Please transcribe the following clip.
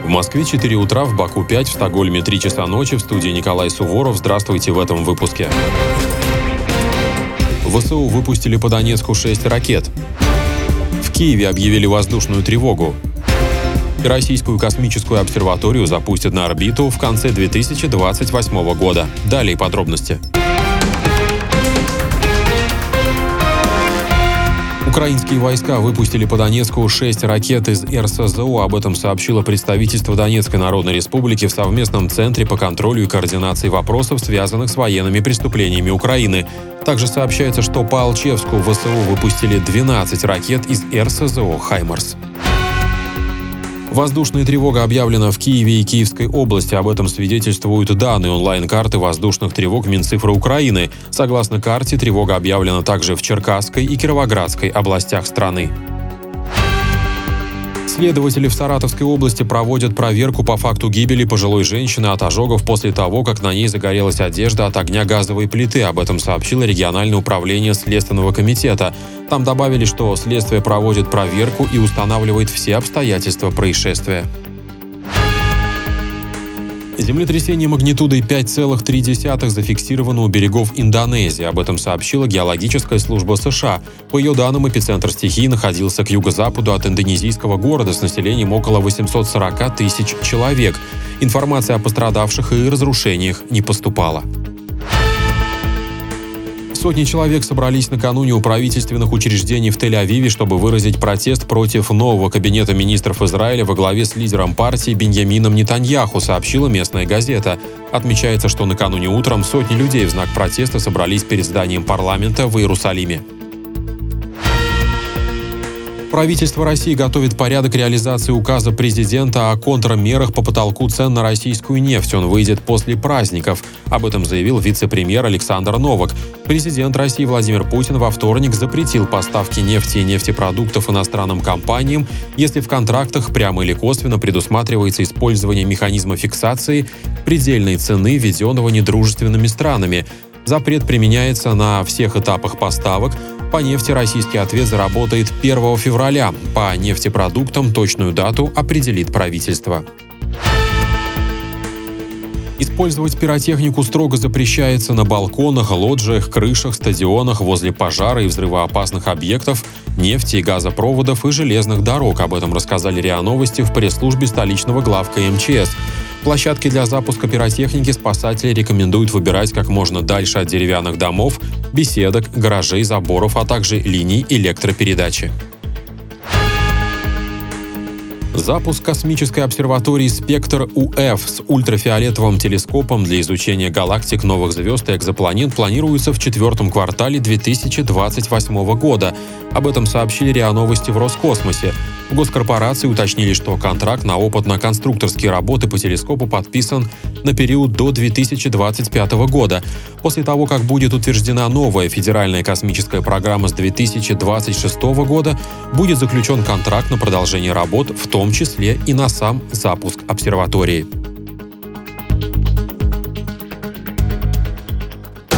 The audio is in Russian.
В Москве 4 утра, в Баку 5, в Стокгольме 3 часа ночи. В студии Николай Суворов. Здравствуйте в этом выпуске. ВСУ выпустили по Донецку 6 ракет. В Киеве объявили воздушную тревогу. Российскую космическую обсерваторию запустят на орбиту в конце 2028 года. Далее подробности. Украинские войска выпустили по Донецку 6 ракет из РСЗО. Об этом сообщило представительство Донецкой Народной Республики в совместном центре по контролю и координации вопросов, связанных с военными преступлениями Украины. Также сообщается, что по Алчевску ВСУ выпустили 12 ракет из РСЗО «Хаймарс». Воздушная тревога объявлена в Киеве и Киевской области. Об этом свидетельствуют данные онлайн-карты воздушных тревог Минцифры Украины. Согласно карте, тревога объявлена также в Черкасской и Кировоградской областях страны. Следователи в Саратовской области проводят проверку по факту гибели пожилой женщины от ожогов после того, как на ней загорелась одежда от огня газовой плиты. Об этом сообщило региональное управление Следственного комитета. Там добавили, что следствие проводит проверку и устанавливает все обстоятельства происшествия. Землетрясение магнитудой 5,3 зафиксировано у берегов Индонезии. Об этом сообщила геологическая служба США. По ее данным, эпицентр стихии находился к юго-западу от индонезийского города с населением около 840 тысяч человек. Информация о пострадавших и разрушениях не поступала. Сотни человек собрались накануне у правительственных учреждений в Тель-Авиве, чтобы выразить протест против нового кабинета министров Израиля во главе с лидером партии Биньямином Нетаньяху, сообщила местная газета. Отмечается, что накануне утром сотни людей в знак протеста собрались перед зданием парламента в Иерусалиме. Правительство России готовит порядок реализации указа президента о контрмерах по потолку цен на российскую нефть. Он выйдет после праздников. Об этом заявил вице-премьер Александр Новак. Президент России Владимир Путин во вторник запретил поставки нефти и нефтепродуктов иностранным компаниям, если в контрактах прямо или косвенно предусматривается использование механизма фиксации предельной цены, введенного недружественными странами. Запрет применяется на всех этапах поставок. По нефти российский ответ заработает 1 февраля. По нефтепродуктам точную дату определит правительство. Использовать пиротехнику строго запрещается на балконах, лоджиях, крышах, стадионах, возле пожара и взрывоопасных объектов, нефти и газопроводов и железных дорог. Об этом рассказали РИА Новости в пресс-службе столичного главка МЧС. Площадки для запуска пиротехники спасатели рекомендуют выбирать как можно дальше от деревянных домов, беседок, гаражей, заборов, а также линий электропередачи. Запуск космической обсерватории «Спектр-УФ» с ультрафиолетовым телескопом для изучения галактик, новых звезд и экзопланет планируется в 4-м квартале 2028 года. Об этом сообщили РИА Новости в Роскосмосе. В госкорпорации уточнили, что контракт на опытно-конструкторские работы по телескопу подписан на период до 2025 года. После того, как будет утверждена новая федеральная космическая программа с 2026 года, будет заключен контракт на продолжение работ, в том числе и на сам запуск обсерватории.